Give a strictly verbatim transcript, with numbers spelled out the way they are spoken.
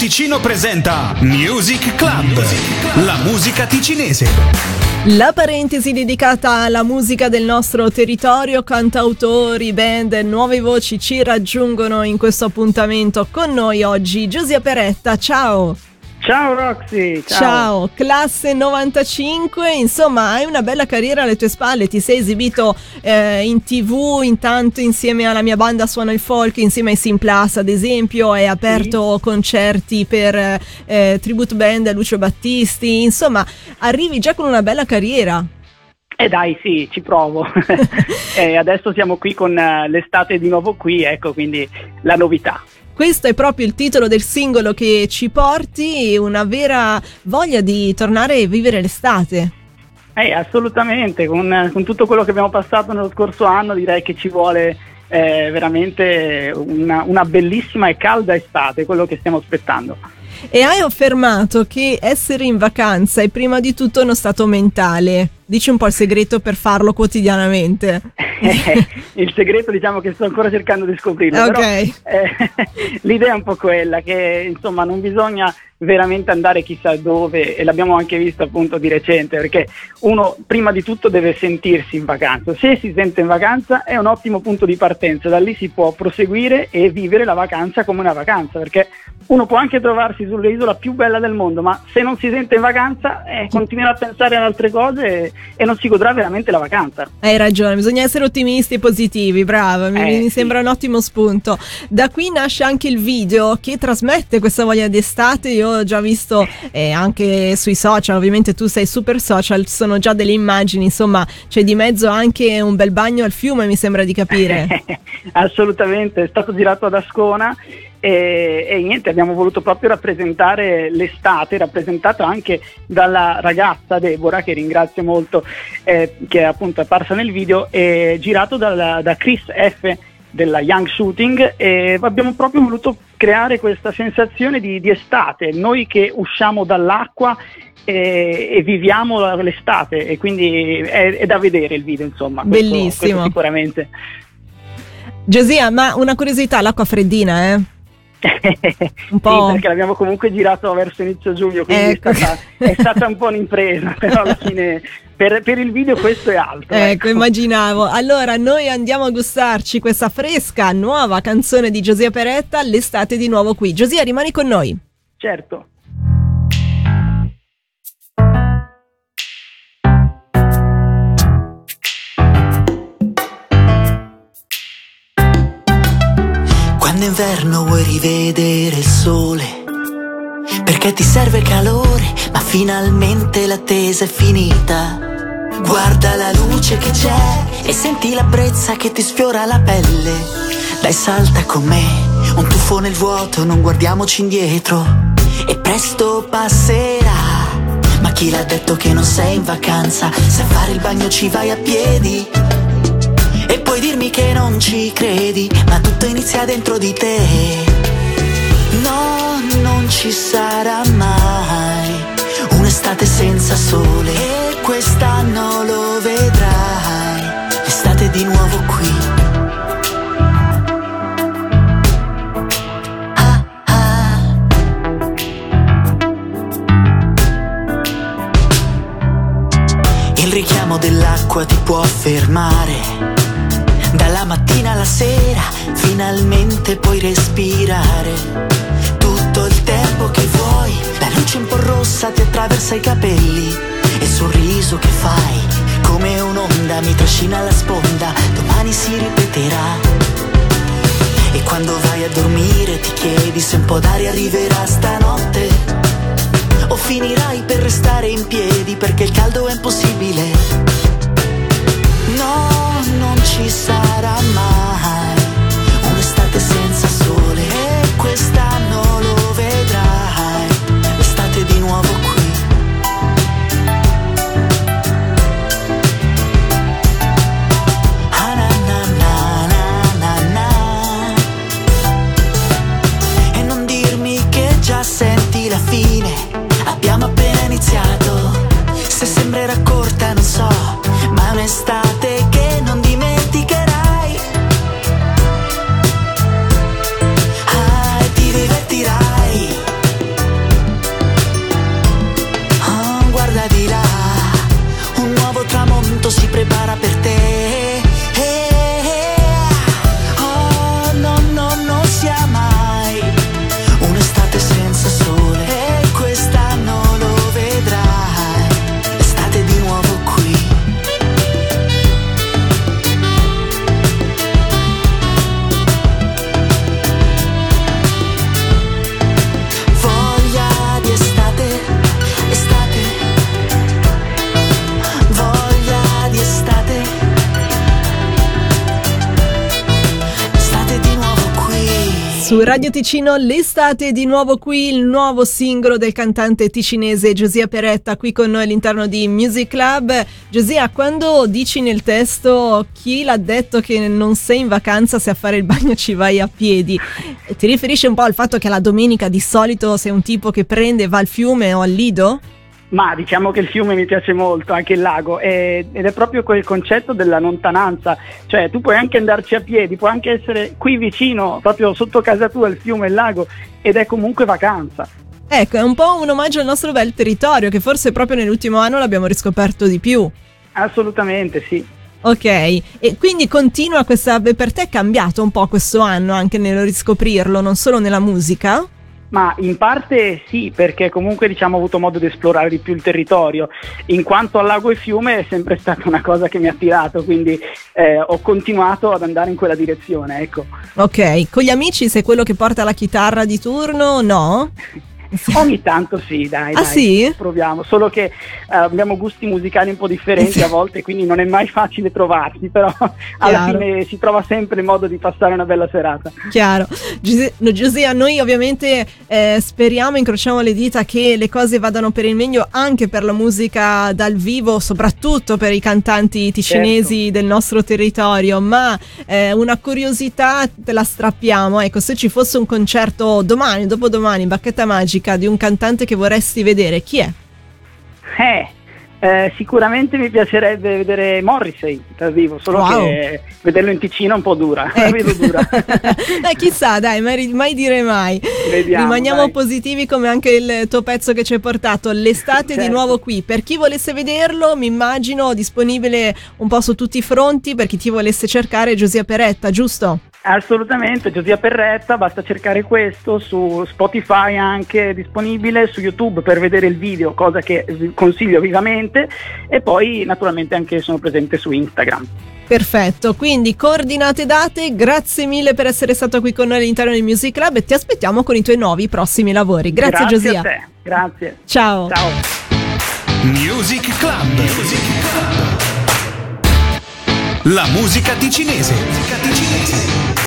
Ticino presenta Music Club, la musica ticinese. La parentesi dedicata alla musica del nostro territorio, cantautori, band, nuove voci ci raggiungono in questo appuntamento con noi oggi. Giosia Peretta, ciao! Ciao Roxy, ciao. Ciao, classe novantacinque, insomma hai una bella carriera alle tue spalle, ti sei esibito eh, in tv, intanto insieme alla mia banda Suona il Folk, insieme ai Simplus ad esempio, hai aperto sì. concerti per eh, tribute band Lucio Battisti, insomma arrivi già con una bella carriera. Eh dai, sì, ci provo. E adesso siamo qui con uh, l'estate di nuovo qui, ecco, quindi la novità. Questo è proprio il titolo del singolo che ci porti, una vera voglia di tornare a vivere l'estate. Eh, assolutamente, con, con tutto quello che abbiamo passato nello scorso anno direi che ci vuole eh, veramente una, una bellissima e calda estate, quello che stiamo aspettando. E hai affermato che essere in vacanza è prima di tutto uno stato mentale. Dici un po' il segreto per farlo quotidianamente. Eh, il segreto diciamo che sto ancora cercando di scoprirlo, okay. Però eh, l'idea è un po' quella che insomma non bisogna veramente andare chissà dove, e l'abbiamo anche visto appunto di recente, perché uno prima di tutto deve sentirsi in vacanza. Se si sente in vacanza è un ottimo punto di partenza, da lì si può proseguire e vivere la vacanza come una vacanza, perché uno può anche trovarsi sull'isola più bella del mondo, ma se non si sente in vacanza eh, continuerà a pensare ad altre cose e, e non si godrà veramente la vacanza. Hai ragione, bisogna essere ottimisti e positivi, brava, mi, eh, mi sembra sì. un ottimo spunto. Da qui nasce anche il video che trasmette questa voglia d'estate. Io ho già visto eh, anche sui social, ovviamente tu sei super social, ci sono già delle immagini, insomma c'è di mezzo anche un bel bagno al fiume, mi sembra di capire. Assolutamente, è stato girato ad Ascona. E, e niente, abbiamo voluto proprio rappresentare l'estate, rappresentato anche dalla ragazza Deborah, che ringrazio molto, eh, che è appunto apparsa nel video, e girato dalla, da Chris F della Young Shooting, e abbiamo proprio voluto creare questa sensazione di, di estate, noi che usciamo dall'acqua e, e viviamo l'estate, e quindi è, è da vedere il video, insomma. Questo, bellissimo. Questo sicuramente. Giosia, ma una curiosità, l'acqua freddina, eh? Un po'. Sì, perché l'abbiamo comunque girato verso inizio giugno, quindi ecco. è, stata, è stata un po' un'impresa, però alla fine per, per il video questo è altro. Ecco, ecco, immaginavo. Allora noi andiamo a gustarci questa fresca nuova canzone di Giosia Peretta, l'estate di nuovo qui. Giosia, rimani con noi. Certo. Quando inverno vuoi rivedere il sole, perché ti serve calore, ma finalmente l'attesa è finita. Guarda la luce che c'è e senti la brezza che ti sfiora la pelle. Dai, salta con me, un tuffo nel vuoto, non guardiamoci indietro, e presto passerà. Ma chi l'ha detto che non sei in vacanza, se a fare il bagno ci vai a piedi? E puoi dirmi che non ci credi, ma tutto inizia dentro di te. No, non ci sarà mai un'estate senza sole, e quest'anno lo vedrai, l'estate è di nuovo qui. Ah, ah. Il richiamo dell'acqua ti può fermare, dalla mattina alla sera finalmente puoi respirare tutto il tempo che vuoi. La luce un po' rossa ti attraversa i capelli, e il sorriso che fai come un'onda mi trascina alla sponda, domani si ripeterà. E quando vai a dormire ti chiedi se un po' d'aria arriverà stanotte, o finirai per restare in piedi perché il caldo è impossibile. No, non ci sarà mai un'estate senza sole, e quest'anno lo vedrai, l'estate è di nuovo qui. Ah, na, na, na, na, na, na. E non dirmi che già senti la fine, abbiamo appena iniziato. Se sembrerà corta non so, ma è un'estate che non dimenticherai. Su Radio Ticino l'estate è di nuovo qui, il nuovo singolo del cantante ticinese Giosia Perretta qui con noi all'interno di Music Club. Giosia, quando dici nel testo chi l'ha detto che non sei in vacanza se a fare il bagno ci vai a piedi, ti riferisci un po' al fatto che la domenica di solito sei un tipo che prende e va al fiume o al lido? Ma diciamo che il fiume mi piace molto, anche il lago, e, ed è proprio quel concetto della lontananza, cioè tu puoi anche andarci a piedi, puoi anche essere qui vicino, proprio sotto casa tua, il fiume e il lago, ed è comunque vacanza. Ecco, è un po' un omaggio al nostro bel territorio, che forse proprio nell'ultimo anno l'abbiamo riscoperto di più. Assolutamente sì. Ok, e quindi continua questa, per te è cambiato un po' questo anno anche nel riscoprirlo, non solo nella musica? Ma in parte sì, perché comunque diciamo ho avuto modo di esplorare di più il territorio. In quanto al lago e fiume è sempre stata una cosa che mi ha attirato, quindi eh, ho continuato ad andare in quella direzione, ecco. Ok, con gli amici sei quello che porta la chitarra di turno, no? Ogni tanto sì, dai, ah, dai, sì? proviamo, solo che uh, abbiamo gusti musicali un po' differenti a volte, quindi non è mai facile trovarsi, però alla Chiaro. fine si trova sempre il modo di passare una bella serata. Chiaro. Giuse- no, Giosia, noi ovviamente eh, speriamo, incrociamo le dita che le cose vadano per il meglio anche per la musica dal vivo, soprattutto per i cantanti ticinesi Certo. del nostro territorio, ma eh, una curiosità te la strappiamo, ecco, se ci fosse un concerto domani, dopodomani, Bacchetta Magica di un cantante che vorresti vedere, chi è? Eh, eh, sicuramente mi piacerebbe vedere Morrissey dal vivo, solo Wow. che vederlo in Ticino è un po' dura, la Ecco. vedo dura. Dai, chissà, dai, mai, mai dire mai. Vediamo, Rimaniamo dai. positivi come anche il tuo pezzo che ci hai portato, l'estate di Certo. nuovo qui. Per chi volesse vederlo, mi immagino disponibile un po' su tutti i fronti, per chi ti volesse cercare Giosia Perretta, giusto? Assolutamente, Giosia Perretta, basta cercare questo, su Spotify anche disponibile, su YouTube per vedere il video, cosa che vi consiglio vivamente, e poi naturalmente anche sono presente su Instagram. Perfetto, quindi coordinate date, grazie mille per essere stato qui con noi all'interno del Music Club e ti aspettiamo con i tuoi nuovi prossimi lavori. Grazie, Grazie Giosia. a te, grazie. Ciao. Ciao. Music Club. Music Club. La musica ticinese. Musica ticinese.